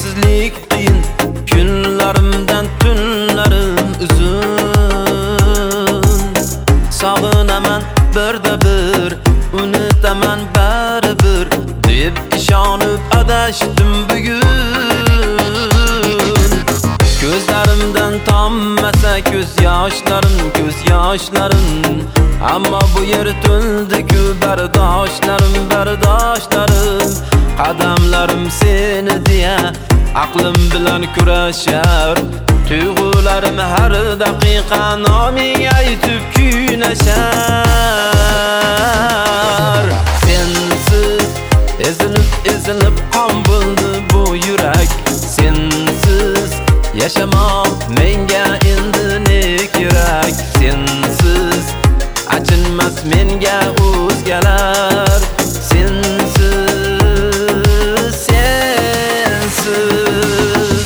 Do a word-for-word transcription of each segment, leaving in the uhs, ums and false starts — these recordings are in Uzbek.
sensizlik qiyin, kunlarimdan tunlarim uzun. Sog'inaman birda bir, unutaman baribir, deb ishonib adashdim bugun. Ko'zlarimdan tommasa ko'z yoshlarim, ko'z yoshlarim, ammo bu yer to'ldi-ku bardoshlarim, bardoshlarim. Qadamlarim seni deya aqlim bilan kurashar, tuyg'ularim har daqiqa noming aytib kuynashar. Sensiz ezilib ezilib qon bo'ldi bu yurak, sensiz yashamoq menga endi ne kerak. Sensiz achinmas menga o'zgalar, sensiz, sensiz.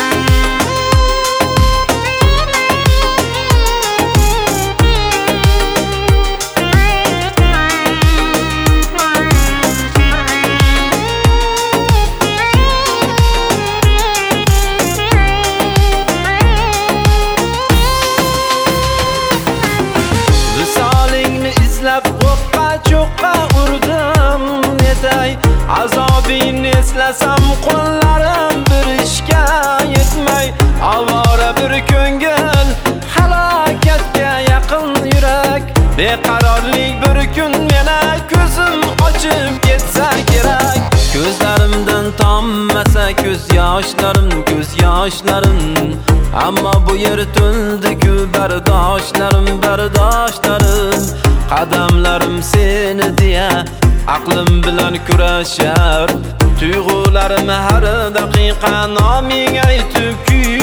O'qqa cho'qqa urdim netay, azobingni eslasam qo'llarim bir ishga yetmay. Avora bir ko'ngil, halokatga yaqin yurak, beqarorlik bir kun meni ko'zim ochib ketsa kerak. Ko'zlarimdan tommasa ko'z yoshlarim, ko'z yoshlarim, ammo bu yer to'ldi-ku bardoshlarim, bardoshlarim. Qadamlarim seni deya aqlim bilan kurashar, tuyg'ularim har daqiqa noming aytib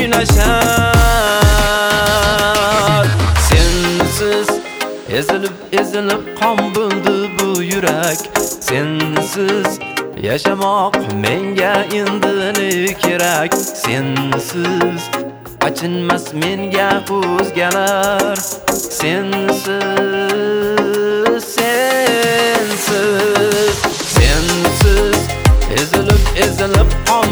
kuynashar. Sensiz ezilib ezilib qon bo'ldi bu yurak, sensiz yashamoq menga endi ne kerak. Sensiz achinmas menga o'zgalar, sensiz, sensiz, sensiz ezilib ezilib qon